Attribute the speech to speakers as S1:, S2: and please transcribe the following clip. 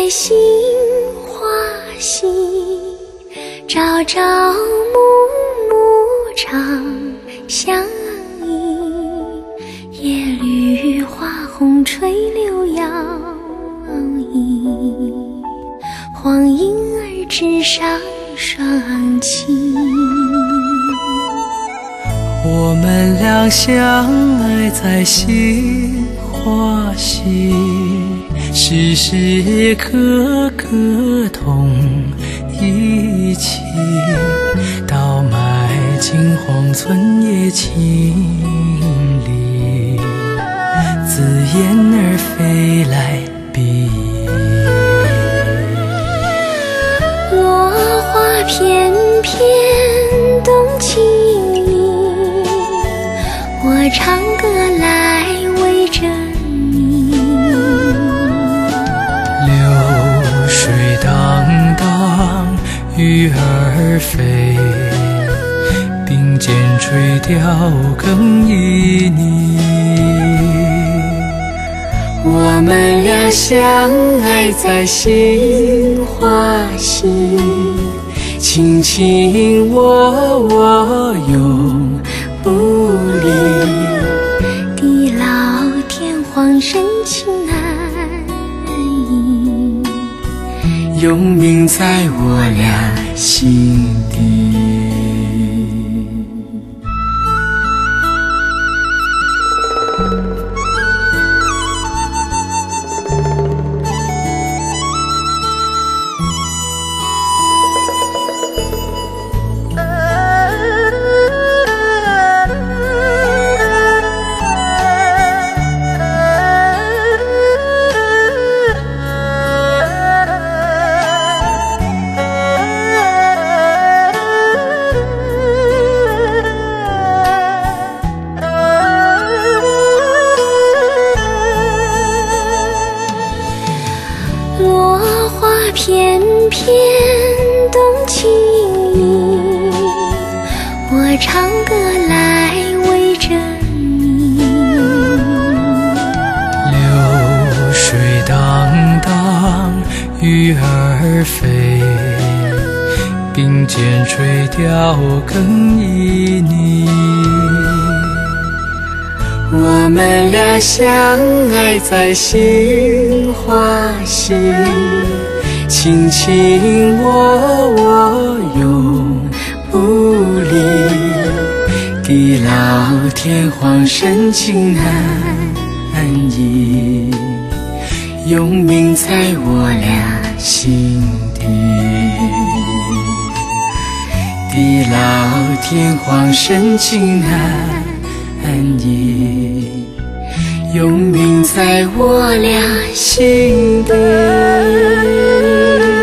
S1: 杏花溪，朝朝暮暮长相依。叶绿花红垂柳摇曳，黄莺儿枝上双栖。
S2: 我们俩相爱在杏花溪，时时刻刻同一起。到买金黄村野千里，紫燕儿飞来比。
S1: 落花片片动情意，我唱歌来围着你。
S2: 流水荡荡，鱼儿飞，并肩垂钓更旖旎。
S1: 我们俩相爱在杏花溪，卿卿我我永不离。地老天荒深情难移，
S2: 永铭在我俩心底。
S1: 落花片片动情意，我唱歌来围着你。
S2: 流水荡荡，鱼儿飞，并肩垂钓更旖旎。
S1: 我们俩相爱在杏花溪，卿卿我我永不离。地老天荒深情难移，永铭在我俩心底。地老天荒深情难移，永铭在我俩心底。